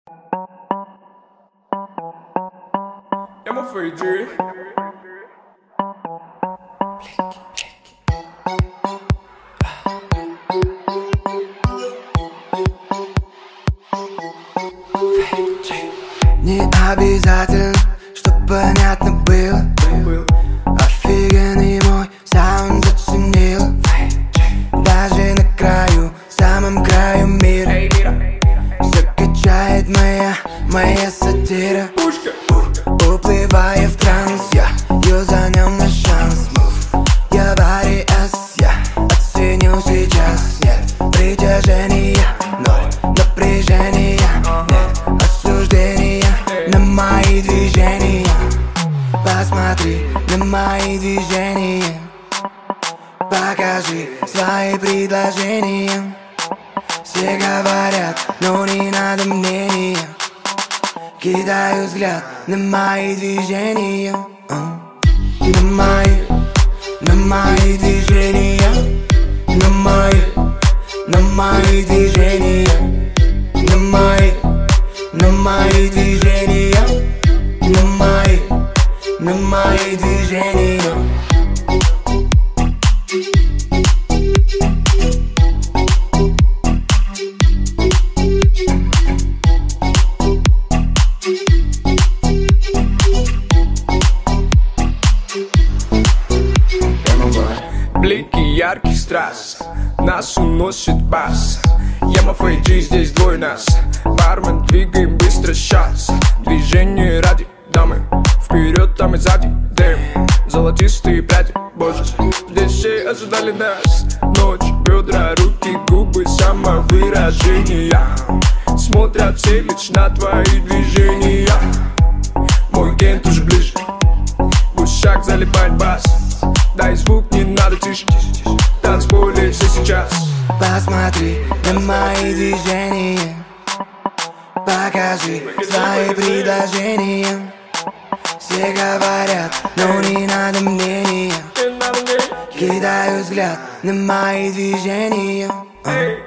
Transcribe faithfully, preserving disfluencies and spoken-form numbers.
I'm afraid, Jerry. Не обязательно, чтоб понятно было. Офигенный мой саунд заценила. Даже на краю, самом краю мира все качает моя, моя сатира. Уплывая в транс, я юзанем на шанс. Я body S, я оценю сейчас. Нет притяжения, ноль напряжения. Нет осуждения на мои движения. Посмотри на мои движения. Покажи свои предложения. Все говорят, но не надо мнения. Кидаю взгляд на мои движения. На мои, на мои движения. На мои, на мои движения. На мои, на мои движения. На мои, на мои движения. Блики ярких страз, нас уносит бас. Я Фейджи, здесь двое нас. Бармен, двигаем быстро сейчас. Движение ради дамы. Вперед, там и сзади дэм. Золотистые пряди, боже. Здесь все ожидали нас. Ночь, бедра, руки, губы, самовыражения. Смотрят все лишь на твои движения. Мой кент уже ближе. В ушах залипает бас. Дай звук, не надо тише. Танцполе все сейчас. Посмотри на мои движения. Покажи свои предложения. Все говорят, но не надо мнения. Кидаю взгляд на мои движения.